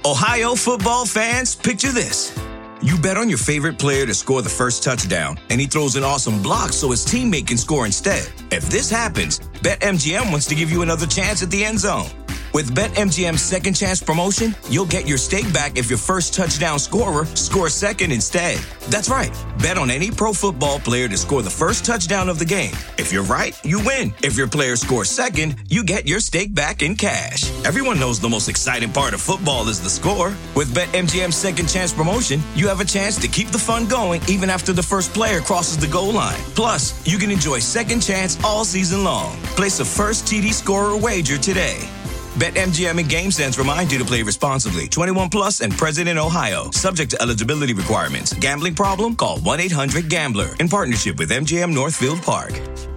Ohio football fans, picture this. You bet on your favorite player to score the first touchdown, and he throws an awesome block so his teammate can score instead. If this happens, BetMGM wants to give you another chance at the end zone. With BetMGM's second chance promotion, you'll get your stake back if your first touchdown scorer scores second instead. That's right. Bet on any pro football player to score the first touchdown of the game. If you're right, you win. If your player scores second, you get your stake back in cash. Everyone knows the most exciting part of football is the score. With BetMGM's second chance promotion, you have a chance to keep the fun going even after the first player crosses the goal line. Plus, you can enjoy second chance all season long. Place a first TD scorer wager today. BetMGM and GameSense remind you to play responsibly. 21 plus and present in Ohio. Subject to eligibility requirements. Gambling problem? Call 1-800-GAMBLER. In partnership with MGM Northfield Park.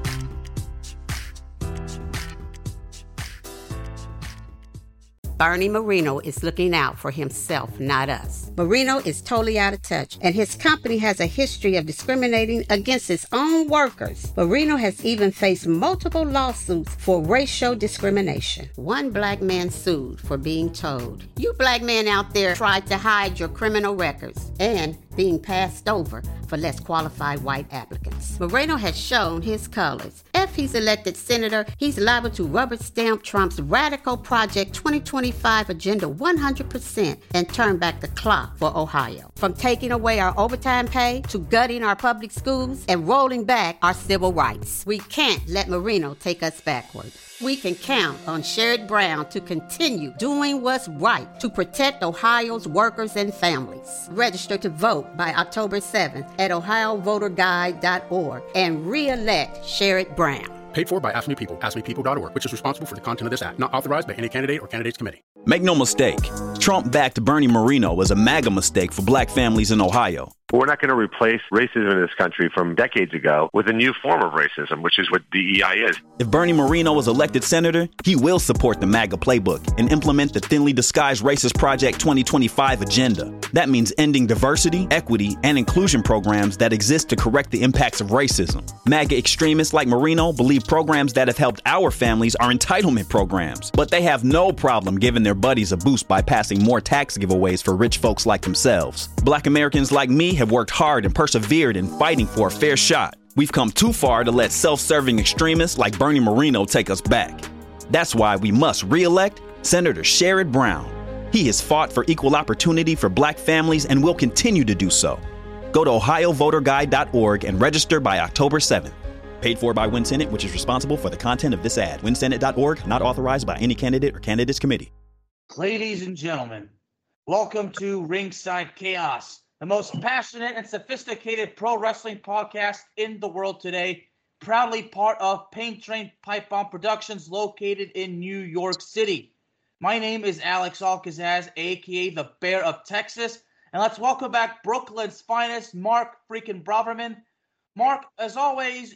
Bernie Marino is looking out for himself, not us. Marino is totally out of touch, and his company has a history of discriminating against its own workers. Marino has even faced multiple lawsuits for racial discrimination. One black man sued for being told, "You black men out there tried to hide your criminal records," and being passed over for less qualified white applicants. Moreno has shown his colors. If he's elected senator, he's liable to rubber stamp Trump's radical Project 2025 agenda 100% and turn back the clock for Ohio. From taking away our overtime pay to gutting our public schools and rolling back our civil rights. We can't let Marino take us backward. We can count on Sherrod Brown to continue doing what's right to protect Ohio's workers and families. Register to vote by October 7th at ohiovoterguide.org and re-elect Sherrod Brown. Paid for by Ask Me People, askmepeople.org, which is responsible for the content of this act. Not authorized by any candidate or candidates committee. Make no mistake, Trump-backed Bernie Moreno was a MAGA mistake for black families in Ohio. We're not going to replace racism in this country from decades ago with a new form of racism, which is what DEI is. If Bernie Moreno was elected senator, he will support the MAGA playbook and implement the thinly disguised racist Project 2025 agenda. That means ending diversity, equity, and inclusion programs that exist to correct the impacts of racism. MAGA extremists like Moreno believe programs that have helped our families are entitlement programs, but they have no problem giving their buddies a boost by passing more tax giveaways for rich folks like themselves. Black Americans like me have worked hard and persevered in fighting for a fair shot. We've come too far to let self-serving extremists like Bernie Moreno take us back. That's why we must re-elect Senator Sherrod Brown. He has fought for equal opportunity for black families and will continue to do so. Go to ohiovoterguide.org and register by October 7th. Paid for by WinSenate, which is responsible for the content of this ad. WinSenate.org, not authorized by any candidate or candidates committee. Ladies and gentlemen, welcome to Ringside Chaos, the most passionate and sophisticated pro wrestling podcast in the world today, proudly part of Pain Train Pipe Bomb Productions located in New York City. My name is Alex Alcazaz, a.k.a. the Bear of Texas, and let's welcome back Brooklyn's finest, Mark freaking Braverman. Mark, as always,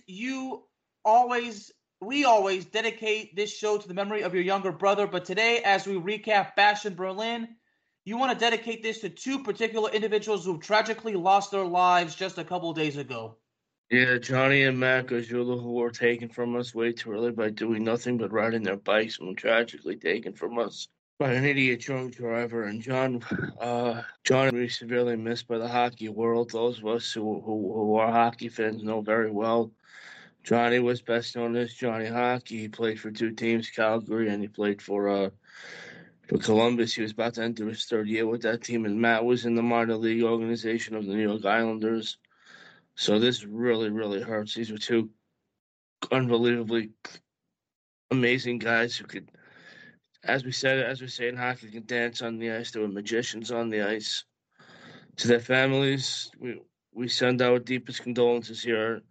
we always dedicate this show to the memory of your younger brother, but today, as we recap Bash in Berlin, you want to dedicate this to two particular individuals who tragically lost their lives just a couple days ago. Yeah, Johnny and Matt Gajula, who were taken from us way too early by doing nothing but riding their bikes, and were tragically taken from us by an idiot drunk driver. And John was severely missed by the hockey world. Those of us who are hockey fans know very well. Johnny was best known as Johnny Hockey. He played for two teams, Calgary, and he played for Columbus. He was about to enter his third year with that team, and Matt was in the minor league organization of the New York Islanders. So this really, really hurts. These were two unbelievably amazing guys who could, as we say in hockey, could dance on the ice. They were magicians on the ice. To their families, we send our deepest condolences here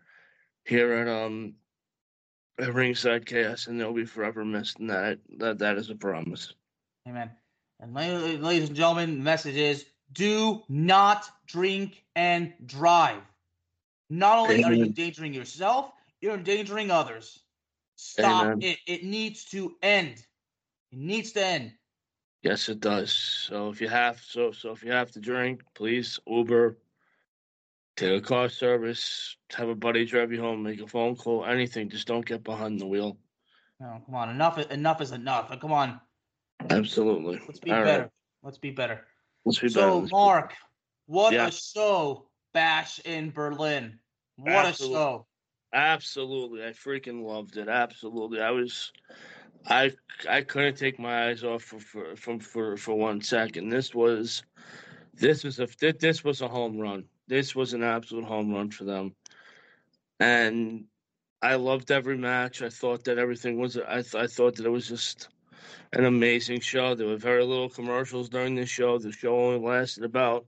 at Ringside Chaos, and they'll be forever missed, and that is a promise. Amen. And ladies and gentlemen, the message is, do not drink and drive. Not only are you endangering yourself, you're endangering others. Stop it. It needs to end. It needs to end. Yes, it does. So if you have to drink, please Uber, take a car service, have a buddy drive you home, make a phone call, anything. Just don't get behind the wheel. No, come on. Enough is enough. Come on. Absolutely. Let's be better. Right. Let's be better. Let's be So, better. Mark, what Yeah. a show, Bash in Berlin. What Absolutely. a show. Absolutely. I freaking loved it. Absolutely. I couldn't take my eyes off for 1 second. This was a home run. This was an absolute home run for them. And I loved every match. I thought that everything was. I thought that it was just an amazing show. There were very little commercials during the show. The show only lasted about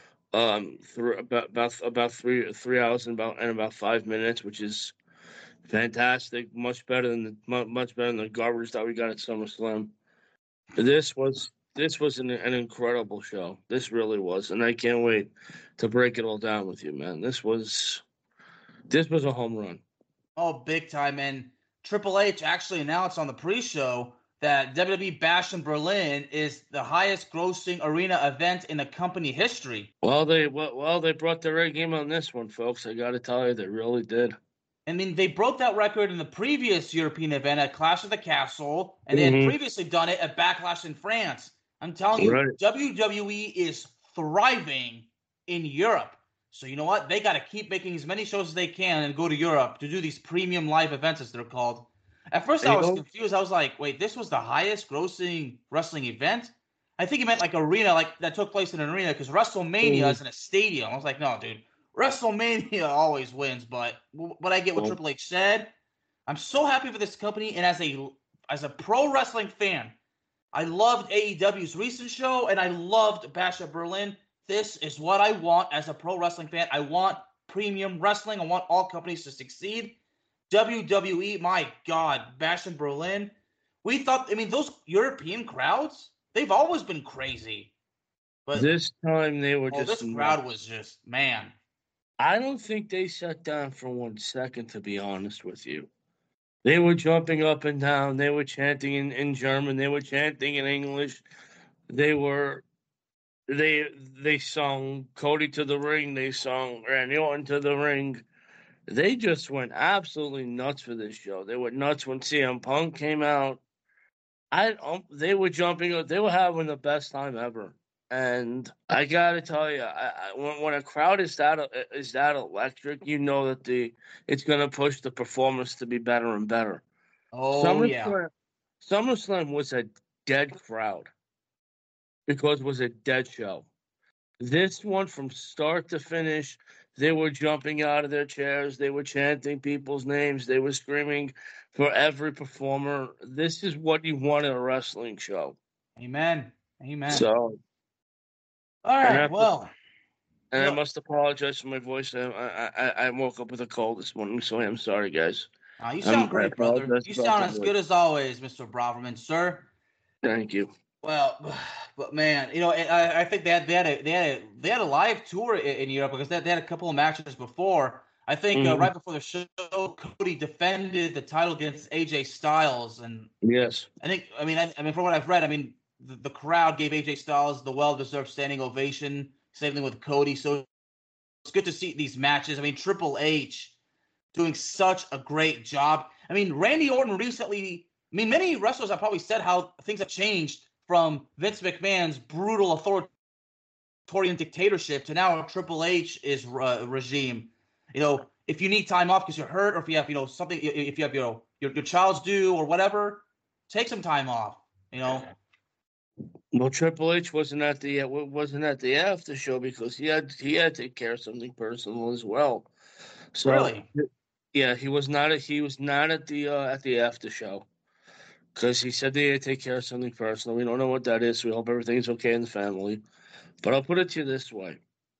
about 3 hours and about 5 minutes, which is fantastic. Much better than the garbage that we got at SummerSlam. This was an incredible show. This really was, and I can't wait to break it all down with you, man. This was a home run. Oh, big time. And Triple H actually announced on the pre-show that WWE Bash in Berlin is the highest grossing arena event in the company history. Well, they brought their A game on this one, folks. I got to tell you, they really did. I mean, they broke that record in the previous European event at Clash of the Castle, and they had previously done it at Backlash in France. I'm telling you, Right. WWE is thriving in Europe. So you know what? They got to keep making as many shows as they can and go to Europe to do these premium live events, as they're called. At first, I was confused. I was like, wait, this was the highest grossing wrestling event? I think he meant like arena, like that took place in an arena, because WrestleMania is in a stadium. I was like, no, dude. WrestleMania always wins, but I get what Triple H said. I'm so happy for this company, and as a pro wrestling fan, I loved AEW's recent show, and I loved Bash at Berlin. This is what I want as a pro wrestling fan. I want premium wrestling. I want all companies to succeed. WWE, my God, Bash in Berlin. We thought, I mean, those European crowds, they've always been crazy. But this time they were just. This crowd was just, man. I don't think they sat down for 1 second, to be honest with you. They were jumping up and down. They were chanting in German. They were chanting in English. They sung Cody to the ring. They sung Randy Orton to the ring. They just went absolutely nuts for this show. They were nuts when CM Punk came out. They were jumping up. They were having the best time ever. And I gotta tell you, when a crowd is that electric, you know that it's gonna push the performance to be better and better. Oh, yeah. SummerSlam was a dead crowd because it was a dead show. This one, from start to finish, they were jumping out of their chairs. They were chanting people's names. They were screaming for every performer. This is what you want in a wrestling show. Amen. So. All right, well. And I must apologize for my voice. I woke up with a cold this morning, so I'm sorry, guys. You sound great, brother. You sound as good as always, Mr. Braverman, sir. Thank you. Well, but man, you know, I think they had a live tour in Europe, because they had a couple of matches before. I think right before the show, Cody defended the title against AJ Styles, and yes, I mean, from what I've read, I mean, the crowd gave AJ Styles the well-deserved standing ovation. Same thing with Cody. So it's good to see these matches. I mean, Triple H doing such a great job. I mean, Randy Orton recently. I mean, many wrestlers have probably said how things have changed from Vince McMahon's brutal authoritarian dictatorship to now Triple H's regime. You know, if you need time off because you're hurt, or if you have, you know, something, if you have, you know, your child's due or whatever, take some time off. You know. Well, Triple H wasn't at the after show because he had to take care of something personal as well. So, really? Yeah, he was not at the after show. Because he said they had to take care of something personal. We don't know what that is. We hope everything's okay in the family. But I'll put it to you this way.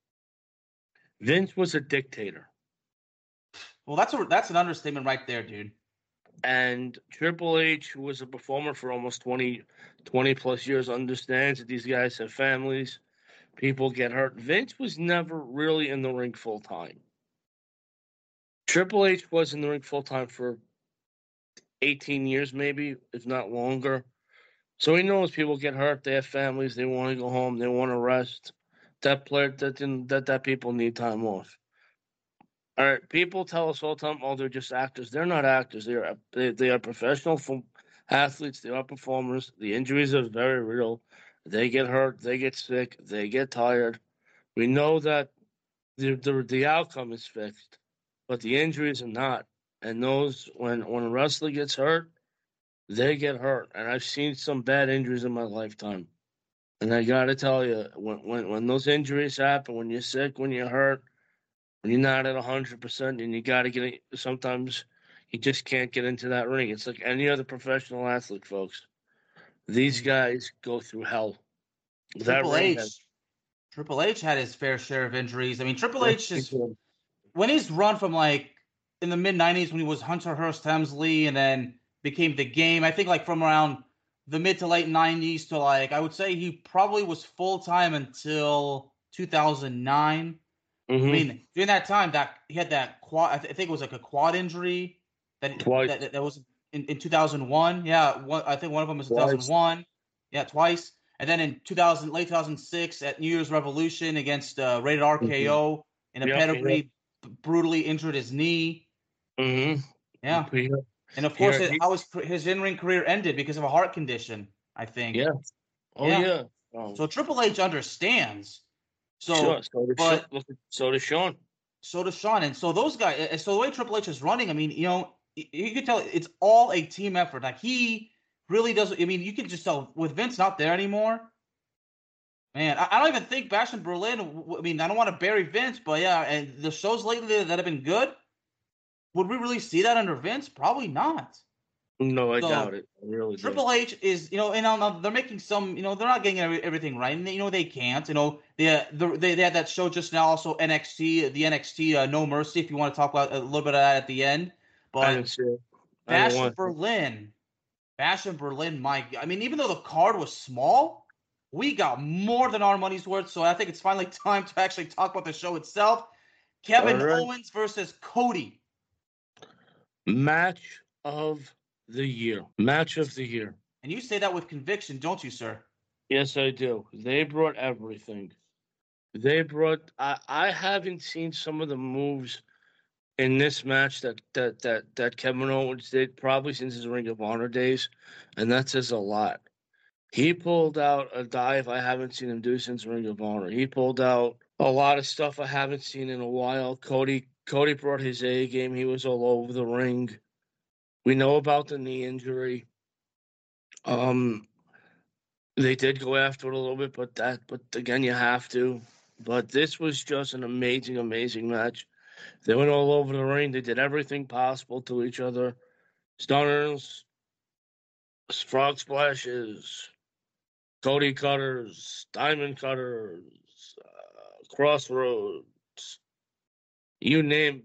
Vince was a dictator. Well, that's an understatement right there, dude. And Triple H, who was a performer for almost 20 plus years, understands that these guys have families. People get hurt. Vince was never really in the ring full time. Triple H was in the ring full time for 18 years, maybe, if not longer. So he knows people get hurt. They have families. They want to go home. They want to rest. That people need time off. All right, people tell us all the time, oh, they're just actors. They're not actors. They are professional athletes. They are performers. The injuries are very real. They get hurt, they get sick, they get tired. We know that the outcome is fixed, but the injuries are not. And those when a wrestler gets hurt, they get hurt. And I've seen some bad injuries in my lifetime. And I gotta tell you, when those injuries happen, when you're sick, when you're hurt, when you're not at 100%, and you gotta get it, sometimes you just can't get into that ring. It's like any other professional athlete, folks. These guys go through hell. Triple H had his fair share of injuries. I mean, Triple H just when he's run from like in the mid '90s when he was Hunter Hearst Helmsley and then became the Game. I think like from around the mid to late '90s to like I would say he probably was full time until 2009. I mean, during that time that he had that quad. I think it was like a quad injury that was in 2001. Yeah, I think one of them was 2001. Yeah, twice. And then in late 2006 at New Year's Revolution against Rated RKO in a pedigree, brutally injured his knee. Yeah. And of course, how his in-ring career ended because of a heart condition, I think. Yeah. Yeah. So Triple H understands. So does Shawn. So does Shawn. And so those guys, so the way Triple H is running, I mean, you can tell it's all a team effort. Like he really does. I mean, you can just tell with Vince not there anymore. Man, I don't even think Bash in Berlin. I mean, I don't want to bury Vince, but yeah, and the shows lately that have been good. Would we really see that under Vince? Probably not. No, I doubt it. I really Triple H is, and they're making some, they're not getting everything right, and they can't. They had that show just now, also NXT, the NXT No Mercy. If you want to talk about a little bit of that at the end, but Bash in Berlin, I mean, even though the card was small, we got more than our money's worth. So I think it's finally time to actually talk about the show itself. Kevin Owens versus Cody. Match of the year. And you say that with conviction, don't you, sir? Yes, I do. They brought everything. I haven't seen some of the moves in this match that Kevin Owens did probably since his Ring of Honor days, and that says a lot. He pulled out a dive I haven't seen him do since Ring of Honor. He pulled out a lot of stuff I haven't seen in a while. Cody brought his A game. He was all over the ring. We know about the knee injury. They did go after it a little bit, but again, you have to. But this was just an amazing, amazing match. They went all over the ring. They did everything possible to each other. Stunners, frog splashes, Cody cutters, diamond cutters, crossroads, you name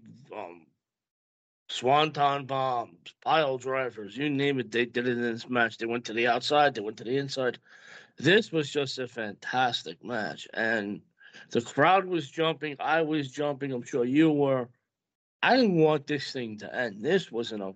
swanton bombs, pile drivers, you name it, they did it in this match. They went to the outside, they went to the inside. This was just a fantastic match, and the crowd was jumping. I was jumping. I'm sure you were. I didn't want this thing to end. This was an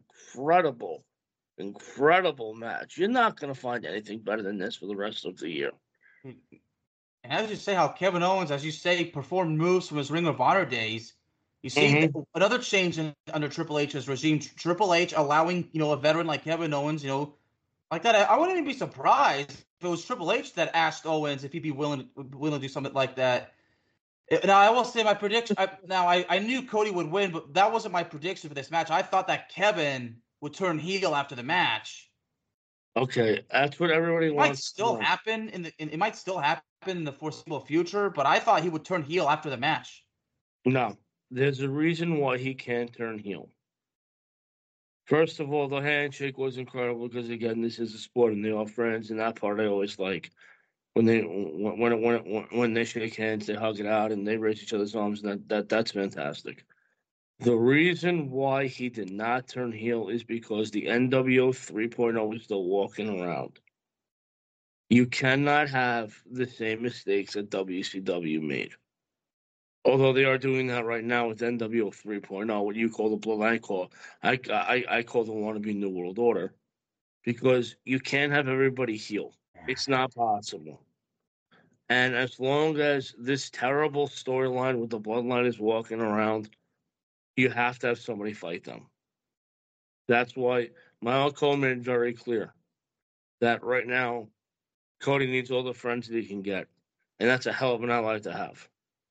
incredible match. You're not going to find anything better than this for the rest of the year. And as you say, how Kevin Owens, as you say, performed moves from his Ring of Honor days. You see another change under Triple H's regime. Triple H allowing, a veteran like Kevin Owens, like that. I wouldn't even be surprised if it was Triple H that asked Owens if he'd be willing to do something like that. Now, I will say my prediction. I knew Cody would win, but that wasn't my prediction for this match. I thought that Kevin would turn heel after the match. Okay, that's what everybody wants. It might still happen in the foreseeable future, but I thought he would turn heel after the match. No, there's a reason why he can't turn heel. First of all, the handshake was incredible because, again, this is a sport and they are friends, and that part I always like. When they shake hands, they hug it out and they raise each other's arms, and that's fantastic. The reason why he did not turn heel is because the NWO 3.0 is still walking around. You cannot have the same mistakes that WCW made. Although they are doing that right now with NWO 3.0, what you call the Blood I call the wannabe New World Order, because you can't have everybody heel. It's not possible. And as long as this terrible storyline with the Bloodline is walking around, you have to have somebody fight them. That's why my uncle made it very clear that right now, Cody needs all the friends that he can get, and that's a hell of an ally to have.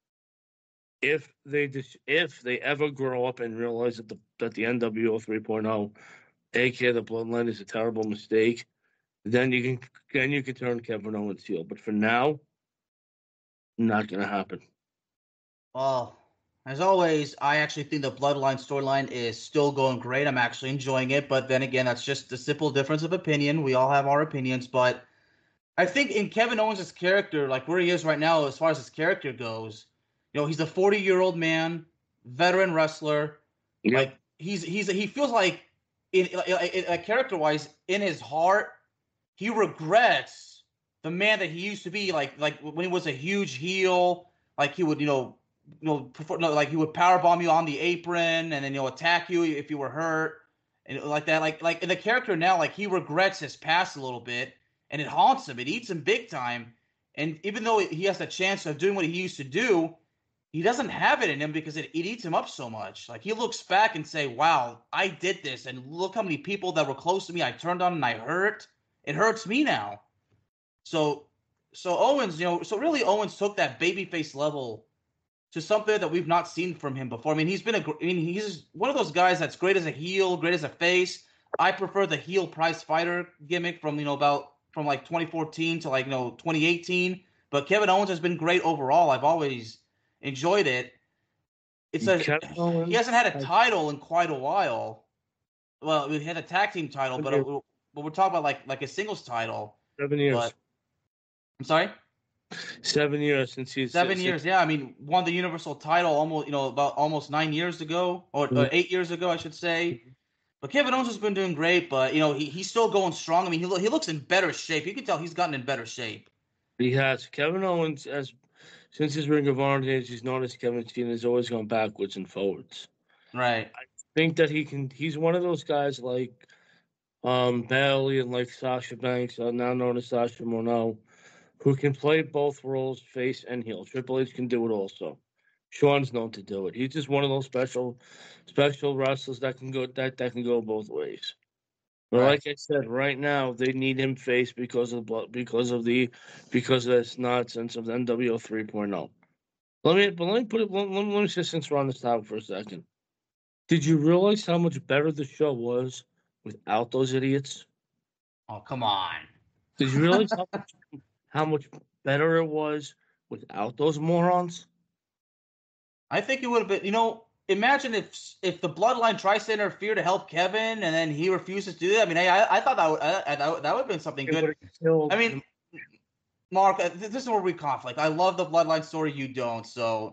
If they ever grow up and realize that the NWO 3.0, aka the Bloodline, is a terrible mistake, then you can turn Kevin Owens heel. But for now, not going to happen. Well, as always, I actually think the Bloodline storyline is still going great. I'm actually enjoying it, but then again, that's just a simple difference of opinion. We all have our opinions, but I think in Kevin Owens' character, like where he is right now, as far as his character goes, he's a 40-year-old man, veteran wrestler. Yep. Like he feels like, character-wise, in his heart, he regrets the man that he used to be. Like when he was a huge heel, like he would, like he would powerbomb you on the apron and then attack you if you were hurt and like that. Like in the character now, like he regrets his past a little bit, and it haunts him. It eats him big time. And even though he has the chance of doing what he used to do, he doesn't have it in him because it eats him up so much. Like he looks back and say, "Wow, I did this, and look how many people that were close to me I turned on and I hurt. It hurts me now." So Owens, so really Owens took that babyface level to something that we've not seen from him before. I mean, he's one of those guys that's great as a heel, great as a face. I prefer the heel prize fighter gimmick from from like 2014 to 2018. But Kevin Owens has been great overall. I've always enjoyed it. He hasn't had a title in quite a while. Well, we had a tag team title, but we're talking about like a singles title. 7 years. But, I'm sorry? 7 years since he's 7 years. Yeah, I mean, won the Universal title almost 9 years ago, or 8 years ago, I should say. But Kevin Owens has been doing great, but he's still going strong. I mean, he looks in better shape. You can tell he's gotten in better shape. He has. Kevin Owens, since his Ring of Honor days, he's known as Kevin Steen, has always gone backwards and forwards. Right. I think that he's one of those guys like Bailey and like Sasha Banks, now known as Sasha Mono, who can play both roles, face and heel. Triple H can do it also. Shawn's known to do it. He's just one of those special wrestlers that can go both ways. But like I said, right now they need him face because of this nonsense of the NWO 3.0. Let me just, since we're on this topic for a second. Did you realize how much better the show was without those idiots? Oh, come on. Did you realize how much better it was without those morons? I think it would have been, imagine if the Bloodline tries to interfere to help Kevin and then he refuses to do that. I mean, I thought that would have been something good. I mean, Mark, this is where we conflict. I love the Bloodline story. You don't, so.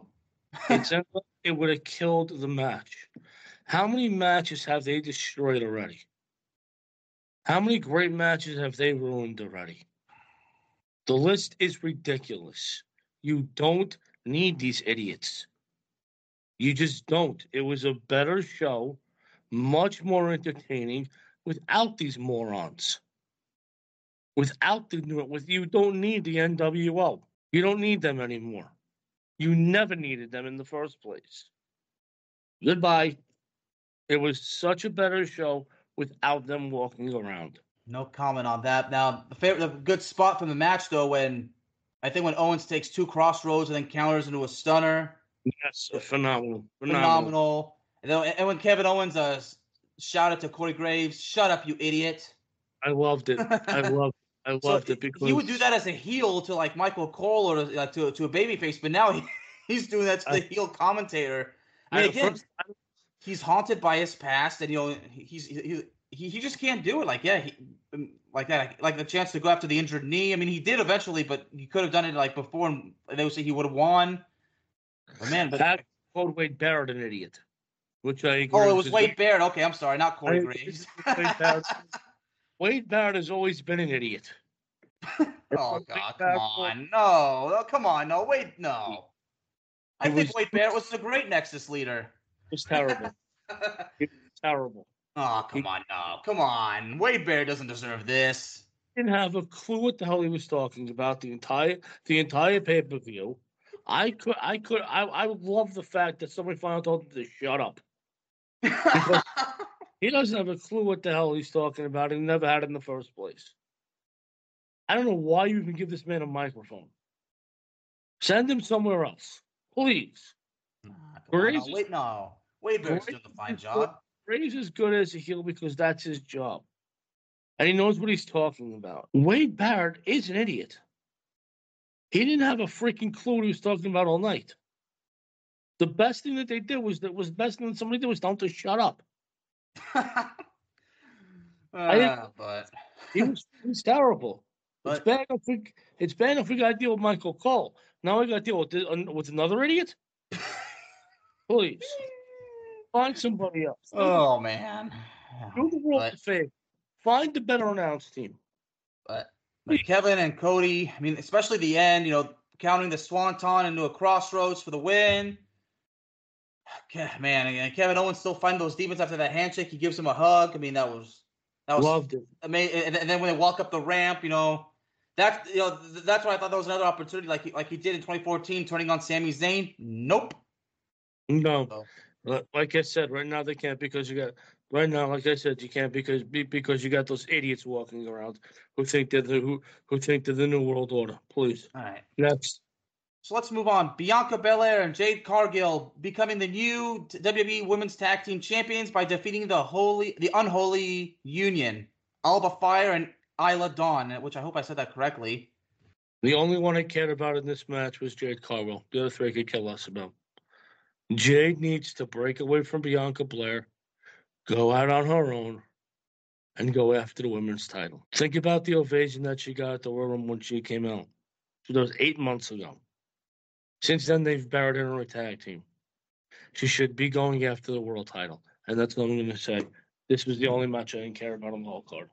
It would have killed the match. How many matches have they destroyed already? How many great matches have they ruined already? The list is ridiculous. You don't need these idiots. You just don't. It was a better show, much more entertaining, without these morons. You don't need the NWO. You don't need them anymore. You never needed them in the first place. Goodbye. It was such a better show without them walking around. No comment on that. Now, the good spot from the match, though, when Owens takes 2 crossroads and then counters into a stunner. Yes, phenomenal. And when Kevin Owens shouted to Corey Graves, "Shut up, you idiot!" I loved it. I loved it because he would do that as a heel to like Michael Cole or to a babyface, but now he's doing that to the heel commentator. I mean, again, he's haunted by his past, and he just can't do it. Like like that, like the chance to go after the injured knee. I mean, he did eventually, but he could have done it like before, and they would say he would have won. But man, that called Wade Barrett an idiot, which I agree. Oh, it was Wade Barrett. Okay, I'm sorry, not Corey Graves. Wade Barrett has always been an idiot. Oh God, come on, no, come on, no, Wade, no. I think Wade Barrett was a great Nexus leader. It was terrible. It was terrible. Oh, come on. Wade Barrett doesn't deserve this. Didn't have a clue what the hell he was talking about the entire pay-per-view. I would love the fact that somebody finally told him to shut up. Because he doesn't have a clue what the hell he's talking about. He never had it in the first place. I don't know why you even give this man a microphone. Send him somewhere else, please. Wade Barrett's doing a fine job. Ray's as good as a heel because that's his job. And he knows what he's talking about. Wade Barrett is an idiot. He didn't have a freaking clue what he was talking about all night. The best thing that they did was best thing that somebody did was tell him to shut up. But he was terrible. But it's bad if we got to deal with Michael Cole. Now we got to deal with another idiot. Please find somebody else. Oh man, do the world a favor. Find the better announced team. But Kevin and Cody, I mean, especially the end, counting the Swanton into a crossroads for the win. Man, and Kevin Owens still fighting those demons after that handshake. He gives him a hug. I mean, that was loved it. Amazing. And then when they walk up the ramp, that's why I thought that was another opportunity, like he did in 2014, turning on Sami Zayn. Nope. No. Like I said, right now they can't because you got. Right now, like I said, you can't because you got those idiots walking around who think they're the New World Order. Please. All right. Next. So let's move on. Bianca Belair and Jade Cargill becoming the new WWE Women's Tag Team Champions by defeating the Unholy Union, Alba Fire and Isla Dawn, which I hope I said that correctly. The only one I cared about in this match was Jade Cargill. The other three I could care less about. Jade needs to break away from Bianca Belair, go out on her own, and go after the women's title. Think about the ovation that she got at the Royal Rumble when she came out. That was 8 months ago. Since then, they've buried her in a tag team. She should be going after the world title. And that's what I'm going to say. This was the only match I didn't care about on the whole card.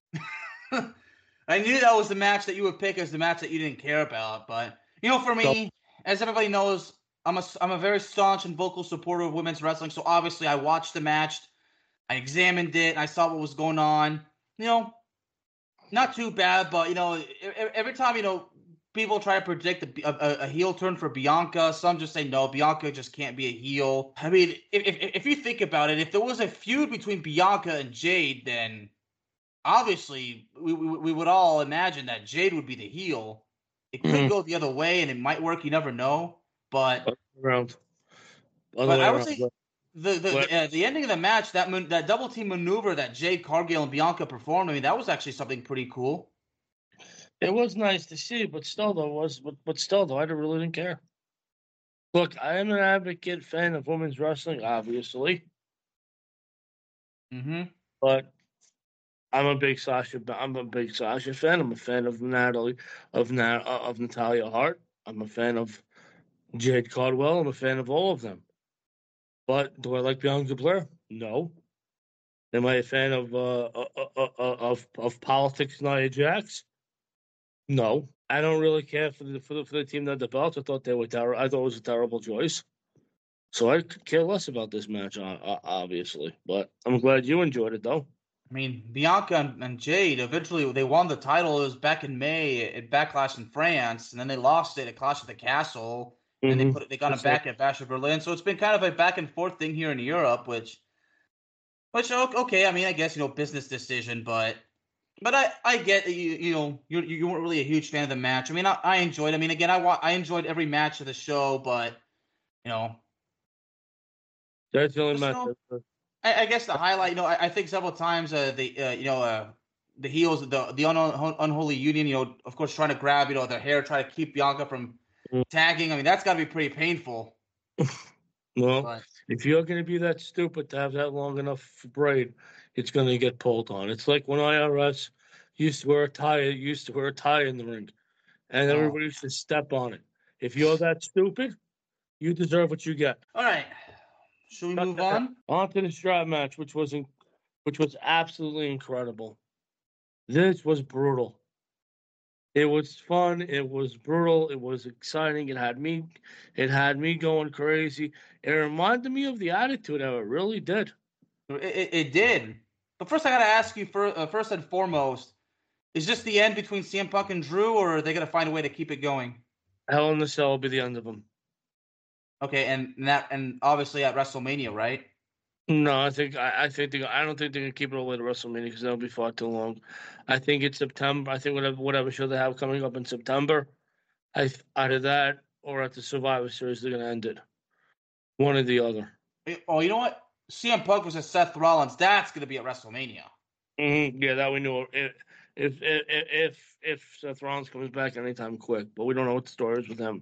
I knew that was the match that you would pick as the match that you didn't care about. But, for me, as everybody knows, I'm a very staunch and vocal supporter of women's wrestling. So, obviously, I watched the match. I examined it. And I saw what was going on. Not too bad. But, every time, people try to predict a heel turn for Bianca. Some just say, no, Bianca just can't be a heel. I mean, if you think about it, if there was a feud between Bianca and Jade, then obviously we would all imagine that Jade would be the heel. It could go the other way, and it might work. You never know. But I would say the ending of the match, that double team maneuver that Jade Cargill and Bianca performed, I mean, that was actually something pretty cool. It was nice to see, but still, I really didn't care. Look, I am an advocate fan of women's wrestling, obviously. Mm-hmm. But I'm a big Sasha fan. I'm a fan of Natalia Hart. I'm a fan of Jade Cardwell. I'm a fan of all of them. But do I like Bianca Belair? No. Am I a fan of Politics Nia Jax? No, I don't really care for the team that the belts. I thought they were terrible. I thought it was a terrible choice. So I could care less about this match, obviously. But I'm glad you enjoyed it, though. I mean, Bianca and Jade, eventually they won the title. It was back in May at Backlash in France, and then they lost it at Clash at the Castle, and they got it back at Bash of Berlin. So it's been kind of a back and forth thing here in Europe, which okay. I mean, I guess business decision, but I get that you weren't really a huge fan of the match. I mean, I enjoyed it. I mean, again, I enjoyed every match of the show, but that's the only match. I guess the highlight, I think several times the heels, the unholy union, of course, trying to grab their hair, try to keep Bianca from tagging. I mean, that's got to be pretty painful. Well, if you're going to be that stupid to have that long enough braid, it's going to get pulled on. It's like when IRS used to wear a tie in the ring, and everybody used to step on it. If you're that stupid, you deserve what you get. All right. Should we move on? On to the strap match, which was absolutely incredible. This was brutal. It was fun. It was brutal. It was exciting. It had me going crazy. It reminded me of the Attitude Era. It really did. It did. But first, I got to ask you, first and foremost, is this the end between CM Punk and Drew, or are they going to find a way to keep it going? Hell in the Cell will be the end of them. Okay, and obviously at WrestleMania, right? No, I don't think they're gonna keep it all the way to WrestleMania because that'll be far too long. I think it's September. I think whatever show they have coming up in September, either that or at the Survivor Series they're gonna end it. One or the other. Oh, you know what? CM Punk versus Seth Rollins. That's going to be at WrestleMania. Mm-hmm. Yeah, that we knew. If Seth Rollins comes back anytime quick, but we don't know what the story is with him.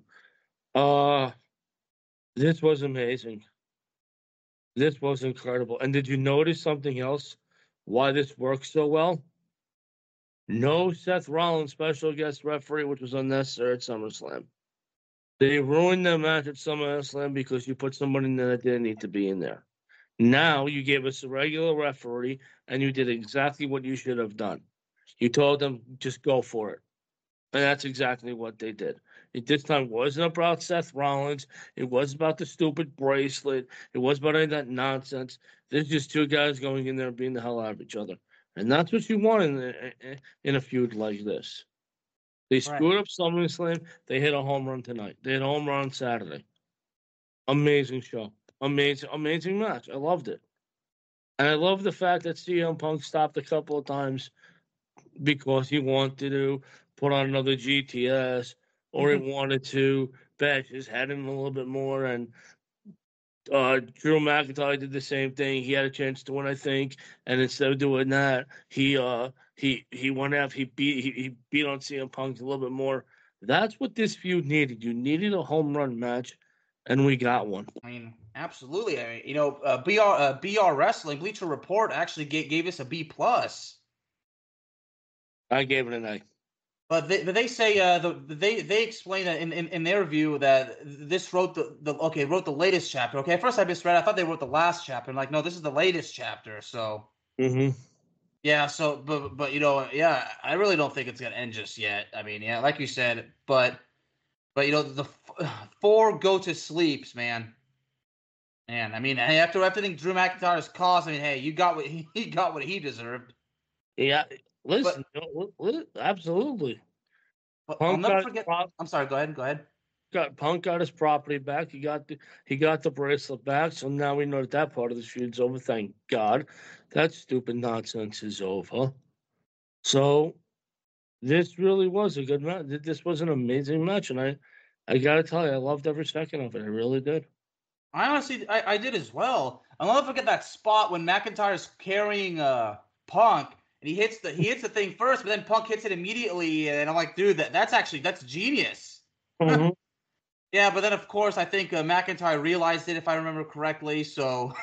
This was amazing. This was incredible. And did you notice something else? Why this works so well? No Seth Rollins special guest referee, which was unnecessary at SummerSlam. They ruined their match at SummerSlam because you put somebody in there that didn't need to be in there. Now you gave us a regular referee, and you did exactly what you should have done. You told them, just go for it. And that's exactly what they did. It this time wasn't about Seth Rollins. It wasn't about the stupid bracelet. It wasn't about any of that nonsense. There's just two guys going in there and beating the hell out of each other. And that's what you want in a feud like this. They screwed up SummerSlam. They hit a home run tonight. They hit a home run on Saturday. Amazing show. Amazing match. I loved it. And I love the fact that CM Punk stopped a couple of times because he wanted to put on another GTS or he wanted to bash his head in a little bit more. And Drew McIntyre did the same thing. He had a chance to win, I think, and instead of doing that, he went after he beat on CM Punk a little bit more. That's what this feud needed. You needed a home run match, and we got one. I mean, absolutely. I mean, BR Wrestling, Bleacher Report actually gave us a B+. I gave it an A. But they say they explain that in their view that this wrote the latest chapter. Okay, at first I misread. I thought they wrote the last chapter. I'm like, no, this is the latest chapter. So yeah. So but yeah, I really don't think it's gonna end just yet. I mean, yeah, like you said, but the 4 go to sleeps, man. Man, I mean, after everything Drew McIntyre's caused, I mean, hey, he got what he deserved. Yeah. Listen, absolutely. I'll never forget. I'm sorry. Go ahead. Punk got his property back. He got the bracelet back. So now we know that part of the feud's over. Thank God, that stupid nonsense is over. So this really was a good match. This was an amazing match, and I gotta tell you, I loved every second of it. I really did. I honestly, I did as well. I'll never forget that spot when McIntyre's carrying Punk. And he hits the thing first, but then Punk hits it immediately, and I'm like, dude, that's genius. Mm-hmm. Yeah, but then of course I think McIntyre realized it, if I remember correctly. So,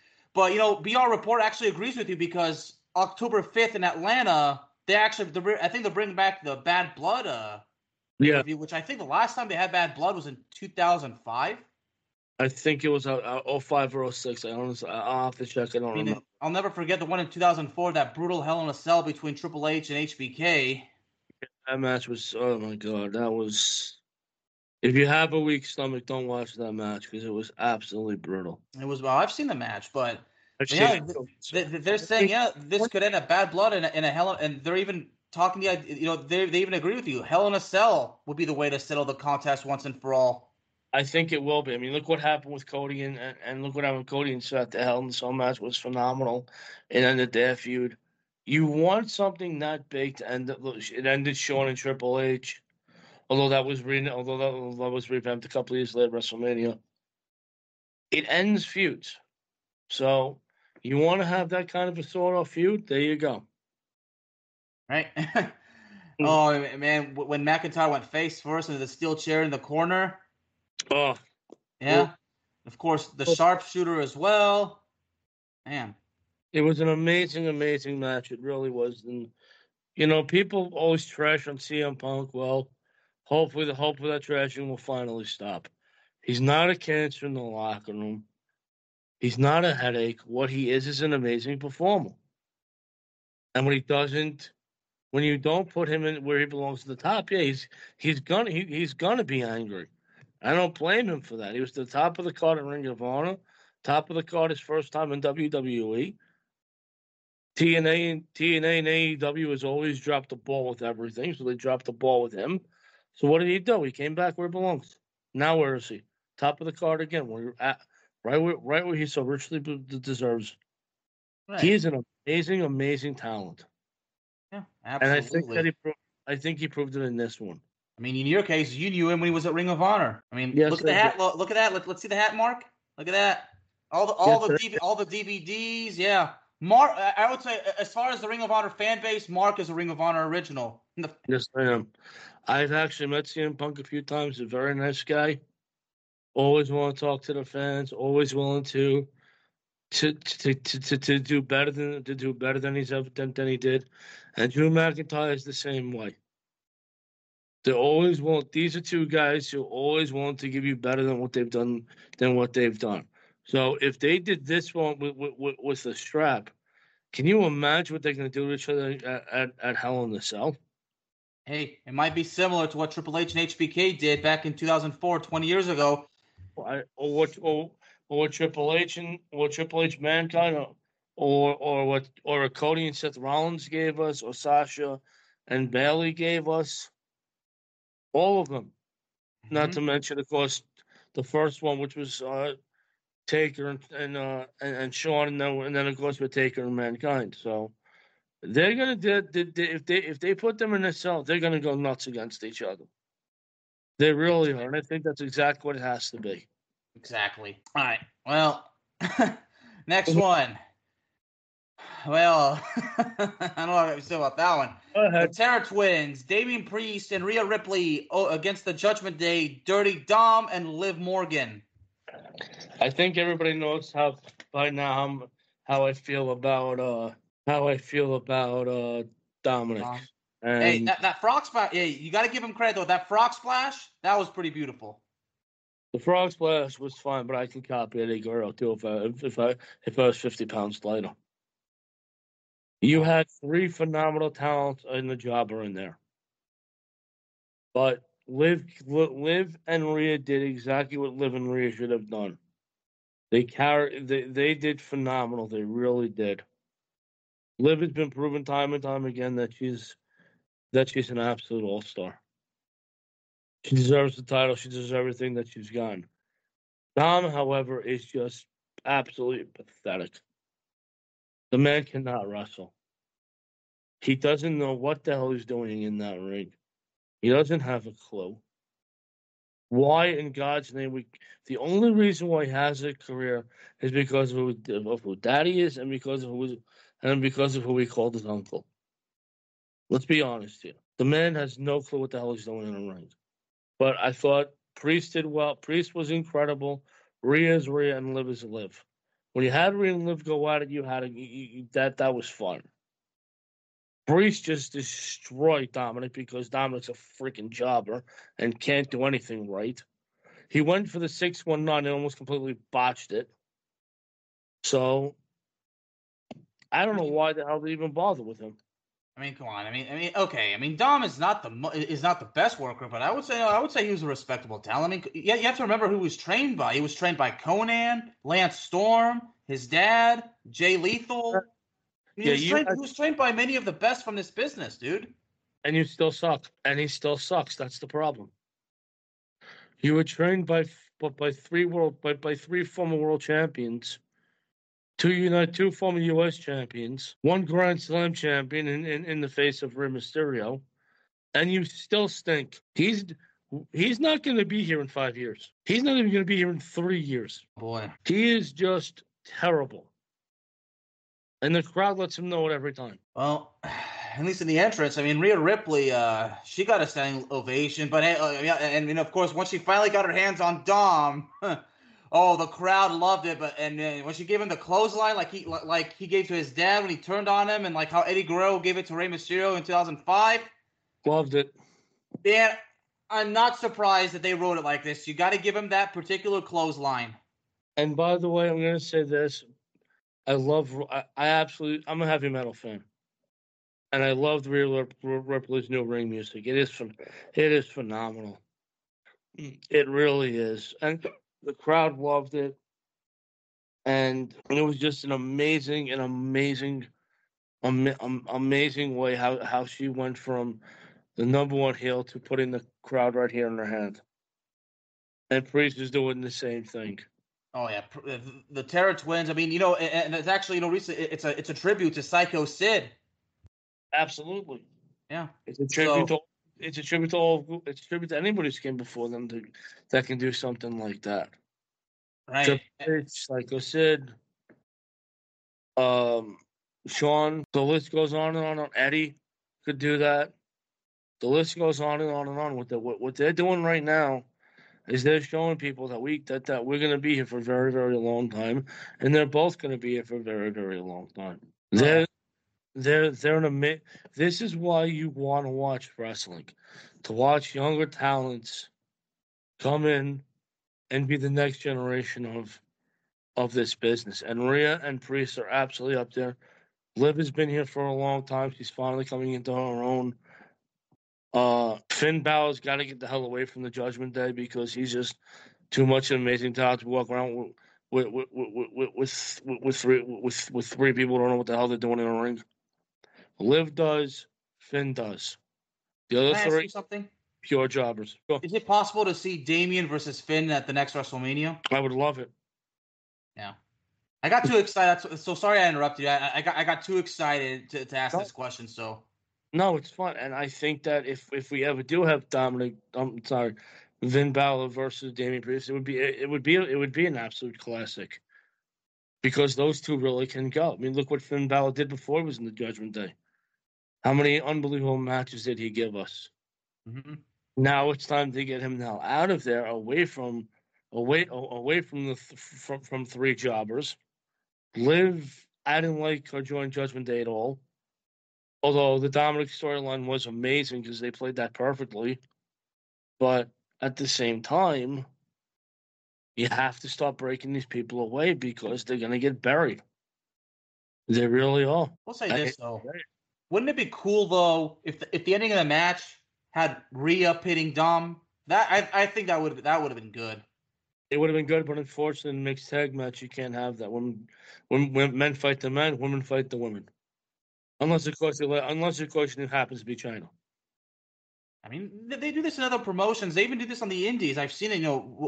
but BR Report actually agrees with you because October 5th in Atlanta, I think they're bringing back the Bad Blood review, which I think the last time they had Bad Blood was in 2005. I think it was 05 or 06. I'll have to check. I don't remember. I'll never forget the one in 2004, that brutal Hell in a Cell between Triple H and HBK. That match was, oh my God, that was. If you have a weak stomach, don't watch that match because it was absolutely brutal. It was. Well, I've seen the match, but yeah, they're saying this could end up Bad Blood in a Hell, and they're even talking they even agree with you. Hell in a Cell would be the way to settle the contest once and for all. I think it will be. I mean, look what happened with Cody and look what happened with Cody and Seth. The Hell in a Cell match was phenomenal. It ended their feud. You want something that big to end. It ended Shawn and Triple H, although that was revamped a couple of years later, WrestleMania. It ends feuds. So you want to have that kind of a sort of feud? There you go. Right. Oh man, when McIntyre went face first into the steel chair in the corner. Oh, yeah. Of course, the sharpshooter as well. Man, it was an amazing, amazing match. It really was. And people always trash on CM Punk. Well, hopefully that trashing will finally stop. He's not a cancer in the locker room. He's not a headache. What he is an amazing performer. And when you don't put him in where he belongs at the top, yeah, he's gonna be angry. I don't blame him for that. He was the top of the card in Ring of Honor, top of the card his first time in WWE. TNA and AEW has always dropped the ball with everything, so they dropped the ball with him. So what did he do? He came back where he belongs. Now where is he? Top of the card again, right where he so richly deserves. Right. He is an amazing, amazing talent. Yeah, And I think absolutely. that he proved it in this one. I mean, in your case, you knew him when he was at Ring of Honor. I mean, Yes, look at the hat. Look at that. Let's see the hat mark. Look at that. All the DVDs. Yeah, Mark. I would say, as far as the Ring of Honor fan base, Mark is a Ring of Honor original. Yes, I am. I've actually met CM Punk a few times. A very nice guy. Always willing to talk to the fans. Always willing to do better than he did. And Drew McIntyre is the same way. They're always willing. These are two guys who always want to give you better than what they've done. So if they did this one with the strap, can you imagine what they're going to do to each other at Hell in the Cell? Hey, it might be similar to what Triple H and HBK did back in 2004, 20 years ago. Or what Triple H Mankind, or what Cody and Seth Rollins gave us, or Sasha and Bayley gave us. All of them. Mm-hmm. Not to mention, of course, the first one, which was Taker and Shawn, and then of course with Taker and Mankind. So they're gonna if they put them in a cell, they're gonna go nuts against each other. They really are, and I think that's exactly what it has to be. Exactly. All right. Well, next one. Well, I don't know what to say about that one. The Terror Twins, Damian Priest and Rhea Ripley against the Judgment Day, Dirty Dom and Liv Morgan. I think everybody knows by now how I feel about Dominic. Hey, that frog splash. Yeah, you got to give him credit though. That frog splash, that was pretty beautiful. The frog splash was fine, but I can copy Eddie Guerrero too if I was 50 pounds lighter. You had three phenomenal talents in the jobber in there, but Liv and Rhea did exactly what Liv and Rhea should have done. They did phenomenal. They really did. Liv has been proven time and time again that she's an absolute all-star. She deserves the title. She deserves everything that she's gotten. Dom, however, is just absolutely pathetic. The man cannot wrestle. He doesn't know what the hell he's doing in that ring. He doesn't have a clue. Why in God's name the only reason why he has a career is because of who Daddy is and because of who he called his uncle. Let's be honest here. The man has no clue what the hell he's doing in the ring. But I thought Priest did well. Priest was incredible. Rhea is Rhea and Liv is Liv. When you had Rhea and Liv go at it, that was fun. Priest just destroyed Dominic because Dominic's a freaking jobber and can't do anything right. He went for the 619 and almost completely botched it. So I don't know why the hell they even bother with him. I mean, come on. I mean, okay. I mean, Dom is not the best worker, but I would say he was a respectable talent. I mean, you have to remember who he was trained by. He was trained by Conan, Lance Storm, his dad, Jay Lethal. He was trained by many of the best from this business, dude. And you still suck. And he still sucks. That's the problem. You were trained by three former world champions. Two former U.S. champions, one Grand Slam champion in the face of Rey Mysterio, and you still stink. He's not going to be here in 5 years. He's not even going to be here in 3 years. Boy, he is just terrible, and the crowd lets him know it every time. Well, at least in the entrance, I mean, Rhea Ripley, she got a standing ovation, but and of course, once she finally got her hands on Dom. Oh, the crowd loved it, but when she gave him the clothesline, like he gave to his dad when he turned on him, and like how Eddie Guerrero gave it to Rey Mysterio in 2005, loved it. Yeah, I'm not surprised that they wrote it like this. You got to give him that particular clothesline. And by the way, I'm going to say this: I'm a heavy metal fan, and I loved Rhea Ripley's new ring music. It is phenomenal. It really is, and the crowd loved it, and it was just an amazing way how she went from the number one heel to putting the crowd right here in her hand. And Priest is doing the same thing. Oh yeah, the Terror Twins. I mean, and it's actually, recently it's a tribute to Psycho Sid. Absolutely. Yeah. It's a tribute to. It's a tribute to It's a tribute to anybody who came before them that can do something like that. Right. It's Psycho Sid. Sean. The list goes on and on. Eddie could do that. The list goes on and on and on. What they're doing right now is they're showing people that we're going to be here for a very, very long time, and they're both going to be here for a very, very long time. They're in a. This is why you want to watch wrestling, to watch younger talents come in and be the next generation of this business. And Rhea and Priest are absolutely up there. Liv has been here for a long time. She's finally coming into her own. Finn Balor's got to get the hell away from the Judgment Day because he's just too much an amazing talent to walk around with three people who don't know what the hell they're doing in a ring. Liv does, Finn does. The other Can I ask three, you something? Pure jobbers. Go. Is it possible to see Damian versus Finn at the next WrestleMania? I would love it. Yeah. I got too excited. So sorry I interrupted you. I got too excited to ask this question. So no, it's fun, and I think that if we ever do have Finn Balor versus Damian Priest, it would be an absolute classic because those two really can go. I mean, look what Finn Balor did before he was in the Judgment Day. How many unbelievable matches did he give us? Mm-hmm. Now it's time to get him now out of there, away from from three jobbers. Liv, I didn't like her join Judgment Day at all. Although the Dominic storyline was amazing because they played that perfectly. But at the same time, you have to start breaking these people away because they're going to get buried. They really are. We'll say this, though. Wouldn't it be cool, though, if the ending of the match had Rhea pitting Dom? I think that would have been good. It would have been good, but unfortunately, in a mixed tag match, you can't have that. When men fight the men, women fight the women. Unless, of course, it happens to be China. I mean, they do this in other promotions. They even do this on the indies. I've seen it.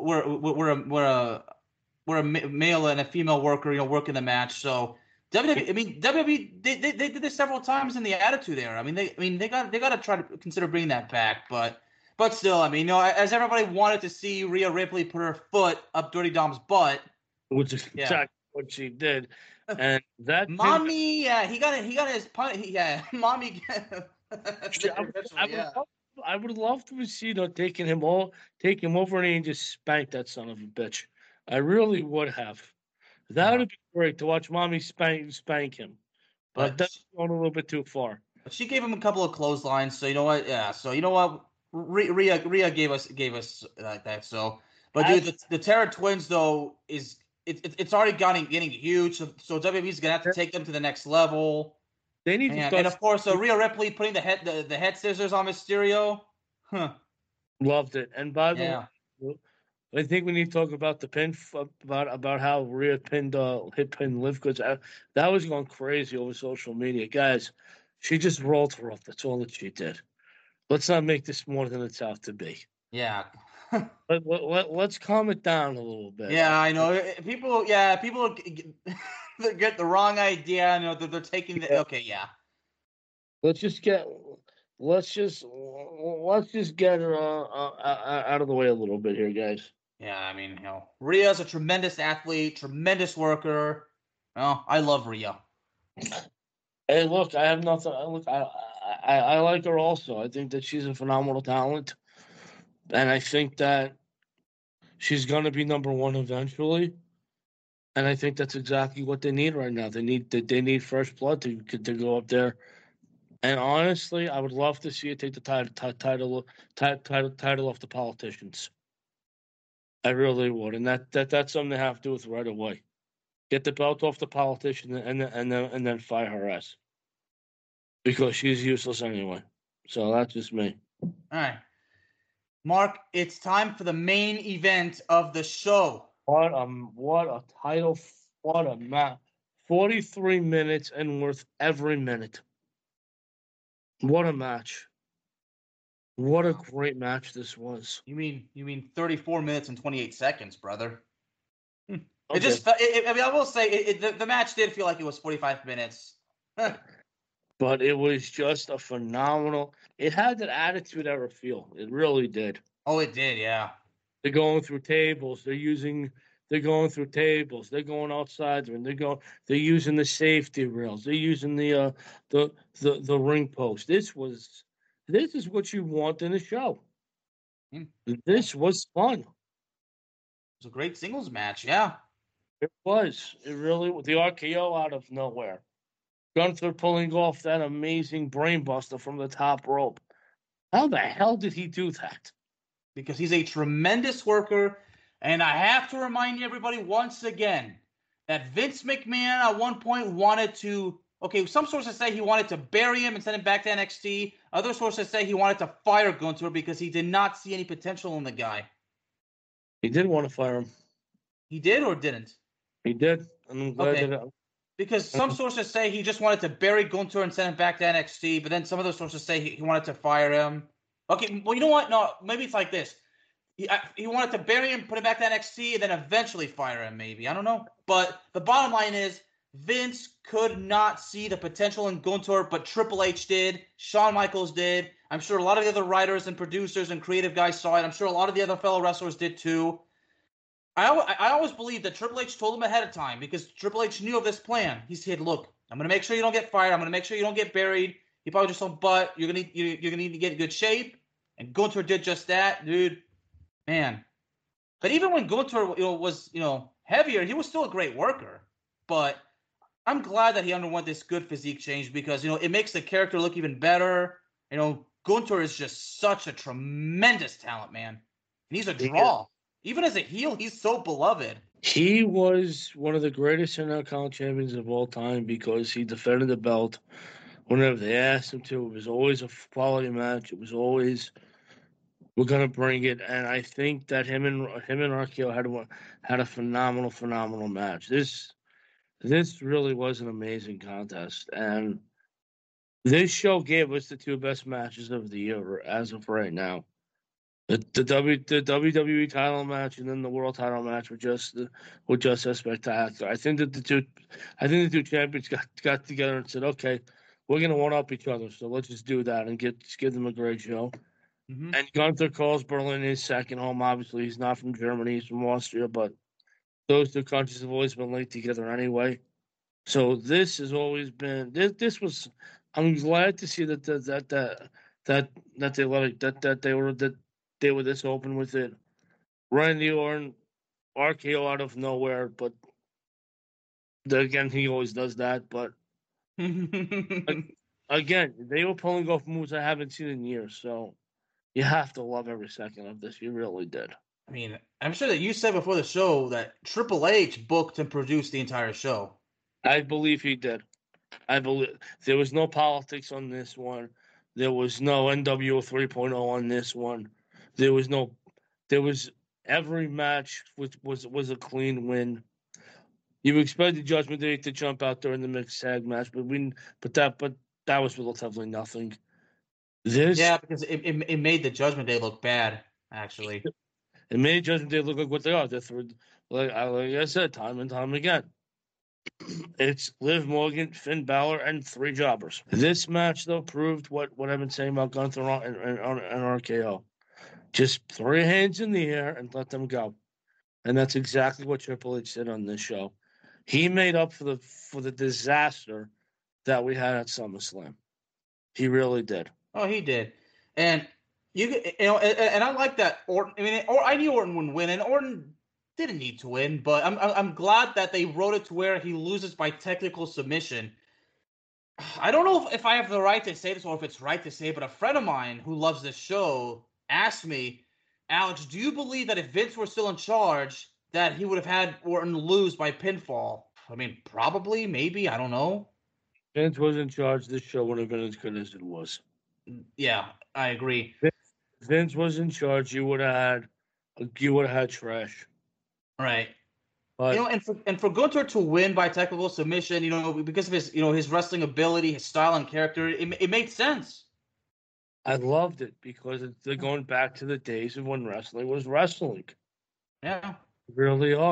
Where a male and a female worker, work in the match. So WWE, they did this several times in the Attitude Era. They got to try to consider bringing that back. But still, as everybody wanted to see Rhea Ripley put her foot up Dirty Dom's butt, which is exactly what she did. And that mommy, he got his punt. Mommy. I would love to see take him over and just spank that son of a bitch. I really would have. That would be great to watch mommy spank him. But that's going a little bit too far. She gave him a couple of clotheslines, so you know what? Yeah, so you know what? Rhea gave us like that. So, but dude, the Terror Twins though it's already getting huge. So WWE's gonna have to take them to the next level. They need to and of course, Rhea Ripley putting the head scissors on Mysterio. Loved it. And by the way, I think we need to talk about the pin about how Rhea pinned Liv, because that was going crazy over social media, guys. She just rolled her up. That's all that she did. Let's not make this more than it's out to be. Yeah. Let's calm it down a little bit. Yeah, I know. People get the wrong idea. They're taking the okay. Yeah. Let's just get her out of the way a little bit here, guys. Yeah, Rhea's a tremendous athlete, tremendous worker. Oh, I love Rhea. Hey, look, I have nothing. I like her also. I think that she's a phenomenal talent. And I think that she's going to be number one eventually. And I think that's exactly what they need right now. They need fresh blood to go up there. And honestly, I would love to see it take the title off the politicians. I really would. And that's something they have to do with right away. Get the belt off the politician and then fire her ass. Because she's useless anyway. So that's just me. All right. Mark, it's time for the main event of the show. What a title, what a match. 43 minutes and worth every minute. What a match. What a great match this was. You mean 34 minutes and 28 seconds, brother. It just, I mean, I will say the match did feel like it was 45 minutes. But it was just a phenomenal. It had that attitude ever feel. It really did. Oh, it did, yeah. They're going through tables. They're going through tables. They're going outside and they're using the safety rails. They're using the ring post. This is what you want in a show. This was fun. It was a great singles match, yeah. It was. It really was. The RKO out of nowhere. Gunther pulling off that amazing brainbuster from the top rope. How the hell did he do that? Because he's a tremendous worker. And I have to remind everybody once again that Vince McMahon at one point wanted to, some sources say he wanted to bury him and send him back to NXT. Other sources say he wanted to fire Gunther because he did not see any potential in the guy. He did want to fire him. He did or didn't? He did. I'm glad that. Because some sources say he just wanted to bury Gunther and send him back to NXT, but then some other sources say he wanted to fire him. Okay, well, you know what? No, maybe it's like this. He wanted to bury him, put him back to NXT, and then eventually fire him, maybe. I don't know. But the bottom line is Vince could not see the potential in Gunther, but Triple H did. Shawn Michaels did. I'm sure a lot of the other writers and producers and creative guys saw it. I'm sure a lot of the other fellow wrestlers did too. I always believe that Triple H told him ahead of time because Triple H knew of this plan. He said, look, I'm going to make sure you don't get fired. I'm going to make sure you don't get buried. He probably just told, but you're going to need to get in good shape. And Gunther did just that, dude. Man. But even when Gunther was heavier, he was still a great worker. But I'm glad that he underwent this good physique change because, it makes the character look even better. Gunther is just such a tremendous talent, man. And he's a draw. Even as a heel, he's so beloved. He was one of the greatest Intercontinental champions of all time because he defended the belt whenever they asked him to. It was always a quality match. It was always, we're going to bring it. And I think that him and RKO had a phenomenal match. This really was an amazing contest. And this show gave us the two best matches of the year as of right now. The WWE title match and then the world title match were just as spectacular. I think the two champions got together and said, okay, we're gonna one up each other, so let's just do that and give them a great show. Mm-hmm. And Gunther calls Berlin his second home. Obviously, he's not from Germany; he's from Austria, but those two countries have always been linked together anyway. So this has always been this was. I'm glad to see that they were this open with it. Randy Orton, RKO out of nowhere, but again, he always does that. But again, they were pulling off moves I haven't seen in years, so you have to love every second of this. You really did. I mean, I'm sure that you said before the show that Triple H booked and produced the entire show. I believe he did. I believe there was no politics on this one. There was no NWO 3.0 on this one. There was every match was a clean win. You expected Judgment Day to jump out during the mixed tag match, but that was relatively nothing. Because it made the Judgment Day look bad, actually. It made Judgment Day look like what they are. They're like I said, time and time again. It's Liv Morgan, Finn Balor, and three jobbers. This match, though, proved what I've been saying about Gunther and RKO. Just throw your hands in the air and let them go. And that's exactly what Triple H did on this show. He made up for the disaster that we had at SummerSlam. He really did. Oh, he did. And and I like that Orton. I mean, I knew Orton would win, and Orton didn't need to win, but I'm glad that they wrote it to where he loses by technical submission. I don't know if I have the right to say this or if it's right to say, but a friend of mine who loves this show asked me, Alex, do you believe that if Vince were still in charge, that he would have had Orton lose by pinfall? I mean, probably, maybe, I don't know. Vince was in charge. This show would have been as good as it was. Yeah, I agree. Vince was in charge. You would have had trash. Right. But, and for Gunther to win by technical submission, because of his, his wrestling ability, his style and character, it made sense. I loved it because they're going back to the days of when wrestling was wrestling. Yeah. They really are.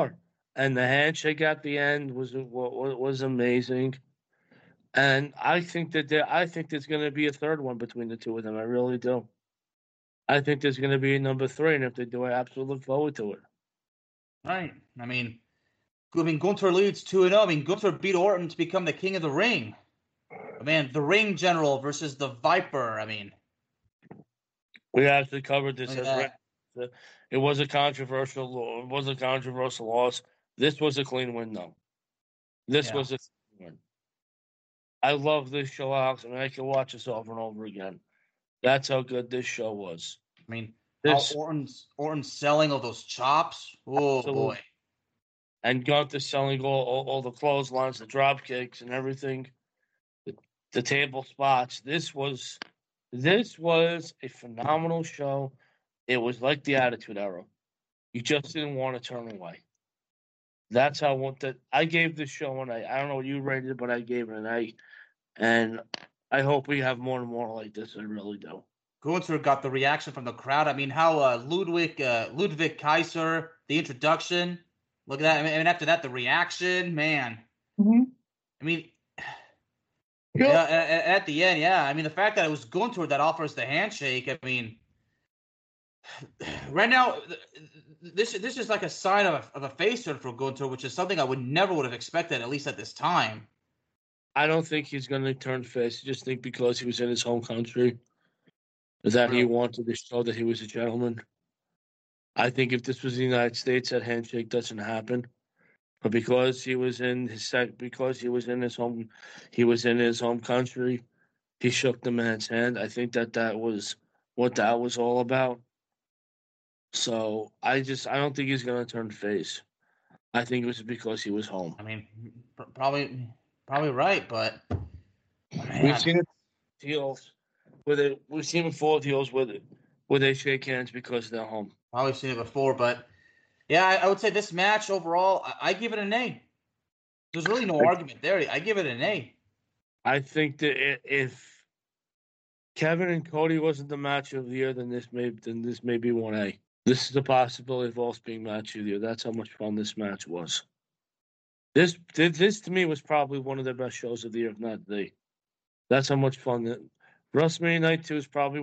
And the handshake at the end was amazing. And I think there's going to be a third one between the two of them. I really do. I think there's going to be a number 3, and if they do, I absolutely look forward to it. Right. I mean, Gunther leads 2-0. I mean, Gunther beat Orton to become the king of the ring. Man, the Ring General versus the Viper. I mean, we actually covered this. It was a controversial loss. This was a clean win, though. This was a clean win. I love this show, Alex. I mean, I can watch this over and over again. That's how good this show was. I mean, Orton's selling all those chops. Oh, absolutely. Boy. And Gunther selling all the clotheslines, the drop kicks, and everything. The table spots. This was a phenomenal show. It was like the Attitude Era. You just didn't want to turn away. That's how I gave this show an A. I don't know what you rated it, but I gave it an A. And I hope we have more and more like this. I really do. Gunther got the reaction from the crowd. I mean, how Ludwig Kaiser, the introduction. Look at that. I mean, after that, the reaction, man. Mm-hmm. I mean, yeah, at the end, yeah. I mean, the fact that it was Gunther that offers the handshake. I mean, right now, this is like a sign of a face turn for Gunther, which is something I never would have expected, at least at this time. I don't think he's going to turn face. I just think because he was in his home country, that he wanted to show that he was a gentleman. I think if this was the United States, that handshake doesn't happen. But because he was in his home country, he shook the man's hand. I think that was what that was all about. So I don't think he's going to turn face. I think it was because he was home. I mean, probably right, but man. We've seen deals we've seen before deals where they shake hands because they're home. Probably seen it before, but yeah, I would say this match overall, I give it an A. There's really no argument there. I give it an A. I think that if Kevin and Cody wasn't the match of the year, then this may be 1A. This is the possibility of us being match of the year. That's how much fun this match was. This to me was probably one of the best shows of the year, if not the. That's how much fun that WrestleMania Night 2 is probably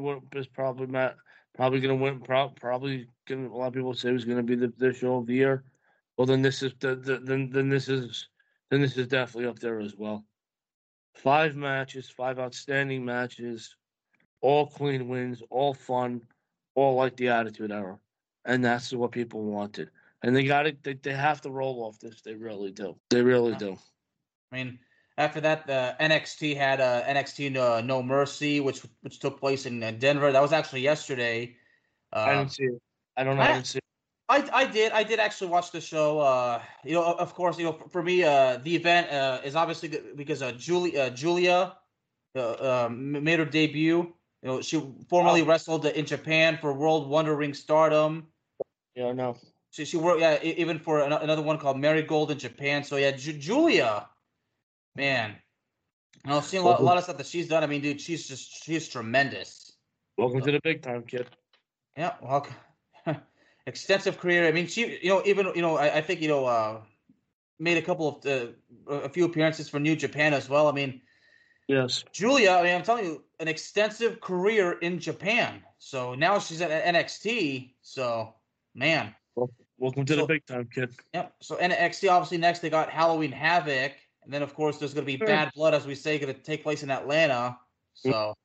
going to win. Probably going. A lot of people say it was going to be the show of the year. Well, then this is this is definitely up there as well. 5 matches, 5 outstanding matches, all clean wins, all fun, all like the Attitude Era, and that's what people wanted. And they have to roll off this. They really do. They really do. I mean, after that, the NXT had NXT No Mercy, which took place in Denver. That was actually yesterday. I didn't see it. I don't know. I didn't see it. I did actually watch the show. Of course, for me, the event is obviously because Julia made her debut. She formerly wrestled in Japan for World Wonder Ring Stardom. Yeah, no. She worked, even for another one called Marigold in Japan. So yeah, Julia, man, seeing a lot of stuff that she's done. I mean, dude, she's tremendous. Welcome to the big time, kid. Yeah, welcome. Extensive career. I mean, she, I think, made a few appearances for New Japan as well. I mean, yes, Julia. I mean, I'm telling you, an extensive career in Japan. So now she's at NXT. So, man. Welcome to the big time, kid. Yep. So NXT, obviously, next they got Halloween Havoc. And then, of course, there's going to be Bad Blood, as we say, going to take place in Atlanta. So,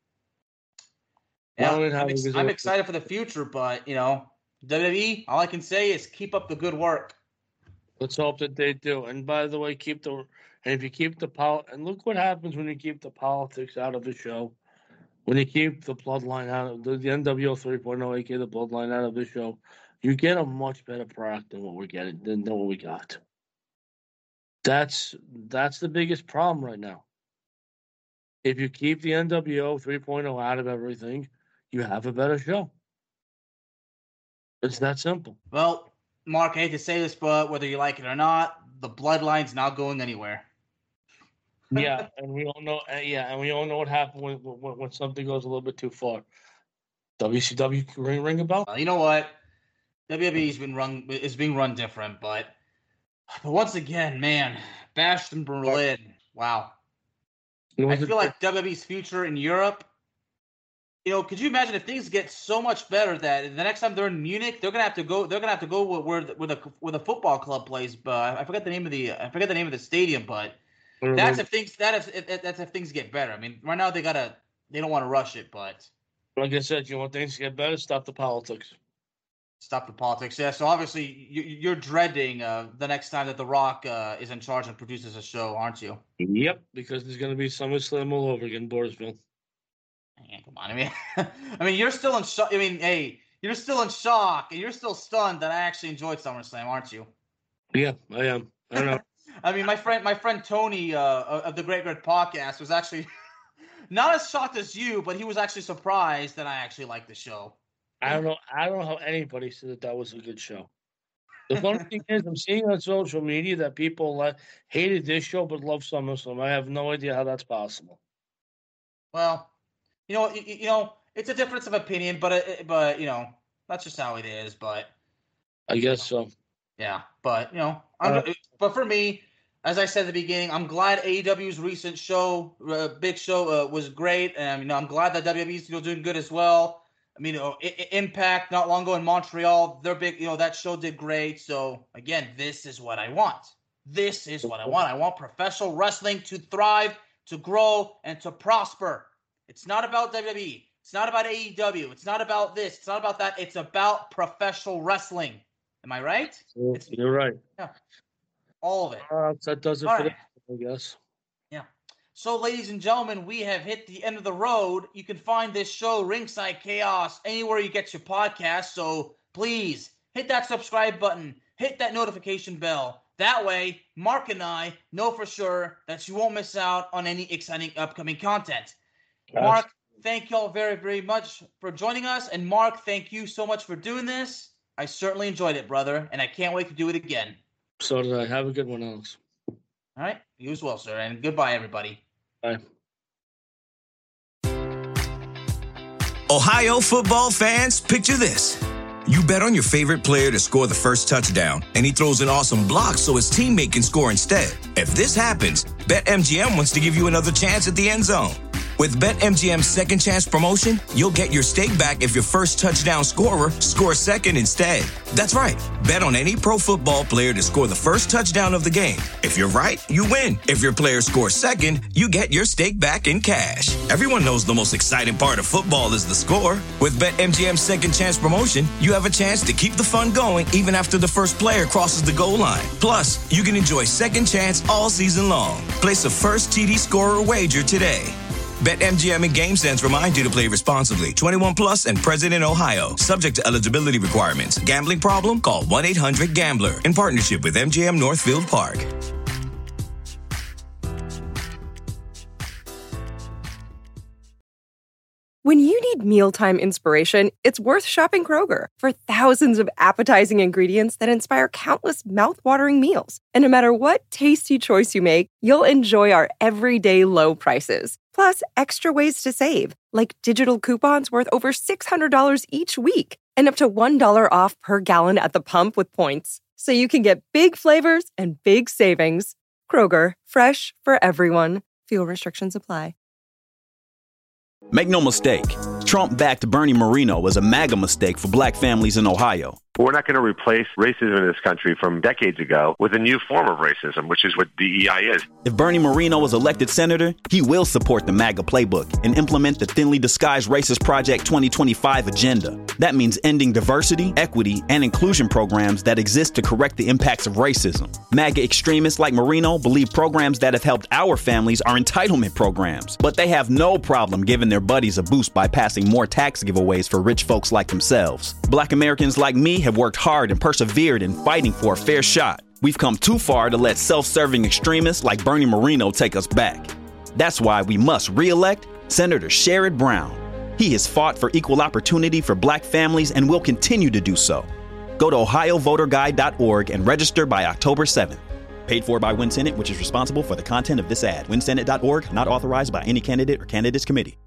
yeah, I'm excited for the future. But, WWE, all I can say is keep up the good work. Let's hope that they do. And by the way, if you keep and look what happens when you keep the politics out of the show. When you keep the bloodline out of the NWO 3.0, aka the bloodline out of the show, you get a much better product than what we're getting, than what we got. That's the biggest problem right now. If you keep the NWO 3.0 out of everything, you have a better show. It's that simple. Well, Mark, I hate to say this, but whether you like it or not, the bloodline's not going anywhere. Yeah, and we all know. And we all know what happened when something goes a little bit too far. WCW ring a bell. You know what? WWE is being run different, but But once again, man, bashed in Berlin. Wow. I feel like WWE's future in Europe, could you imagine if things get so much better that the next time they're in Munich, they're gonna have to go where the football club plays. But I forget the name of the stadium. But that's if things get better. I mean, right now they don't want to rush it, but like I said, you want things to get better, stop the politics. Stop the politics. Yeah. So obviously you're dreading the next time that The Rock is in charge and produces a show, aren't you? Yep, because there's gonna be SummerSlam all over again, Borisville. Yeah, come on. I mean, you're still in shock. I mean, hey, you're still in shock and you're still stunned that I actually enjoyed SummerSlam, aren't you? Yeah, I am. I don't know. I mean, my friend Tony of the Great Red Podcast was actually not as shocked as you, but he was actually surprised that I actually liked the show. I don't know how anybody said that was a good show. The funny thing is, I'm seeing on social media that people hated this show but love SummerSlam. I have no idea how that's possible. Well, it's a difference of opinion, but that's just how it is. But I guess so. Yeah, but but for me, as I said at the beginning, I'm glad AEW's recent show, big show, was great, and I'm glad that WWE's doing good as well. I mean, Impact not long ago in Montreal, they're big. That show did great. So again, this is what I want. This is what I want. I want professional wrestling to thrive, to grow, and to prosper. It's not about WWE. It's not about AEW. It's not about this. It's not about that. It's about professional wrestling. Am I right? You're right. Yeah. All of it. That does it All for right. this, I guess. Yeah. So, ladies and gentlemen, we have hit the end of the road. You can find this show, Ringside Chaos, anywhere you get your podcast. So please hit that subscribe button. Hit that notification bell. That way, Mark and I know for sure that you won't miss out on any exciting upcoming content. Mark, thank you all very, very much for joining us. And Mark, thank you so much for doing this. I certainly enjoyed it, brother, and I can't wait to do it again. So did I. Have a good one, Alex. All right. You as well, sir. And goodbye, everybody. Bye. Ohio football fans, picture this. You bet on your favorite player to score the first touchdown, and he throws an awesome block so his teammate can score instead. If this happens, BetMGM wants to give you another chance at the end zone. With BetMGM's second chance promotion, you'll get your stake back if your first touchdown scorer scores second instead. That's right. Bet on any pro football player to score the first touchdown of the game. If you're right, you win. If your player scores second, you get your stake back in cash. Everyone knows the most exciting part of football is the score. With BetMGM's second chance promotion, you have a chance to keep the fun going even after the first player crosses the goal line. Plus, you can enjoy second chance all season long. Place a first TD scorer wager today. BetMGM and GameSense remind you to play responsibly. 21 plus and present in Ohio. Subject to eligibility requirements. Gambling problem? Call 1-800-GAMBLER. In partnership with MGM Northfield Park. When you need mealtime inspiration, it's worth shopping Kroger. For thousands of appetizing ingredients that inspire countless mouthwatering meals. And no matter what tasty choice you make, you'll enjoy our everyday low prices. Plus, extra ways to save, like digital coupons worth over $600 each week and up to $1 off per gallon at the pump with points. So you can get big flavors and big savings. Kroger, fresh for everyone. Fuel restrictions apply. Make no mistake, Trump-backed Bernie Moreno was a MAGA mistake for black families in Ohio. We're not going to replace racism in this country from decades ago with a new form of racism, which is what DEI is. If Bernie Moreno was elected senator, he will support the MAGA playbook and implement the thinly disguised racist Project 2025 agenda. That means ending diversity, equity, and inclusion programs that exist to correct the impacts of racism. MAGA extremists like Moreno believe programs that have helped our families are entitlement programs, but they have no problem giving their buddies a boost by passing more tax giveaways for rich folks like themselves. Black Americans like me have worked hard and persevered in fighting for a fair shot. We've come too far to let self-serving extremists like Bernie Moreno take us back. That's why we must re-elect Senator Sherrod Brown. He has fought for equal opportunity for black families and will continue to do so. Go to ohiovoterguide.org and register by October 7th. Paid for by WinSenate, which is responsible for the content of this ad. WinSenate.org, not authorized by any candidate or candidates committee.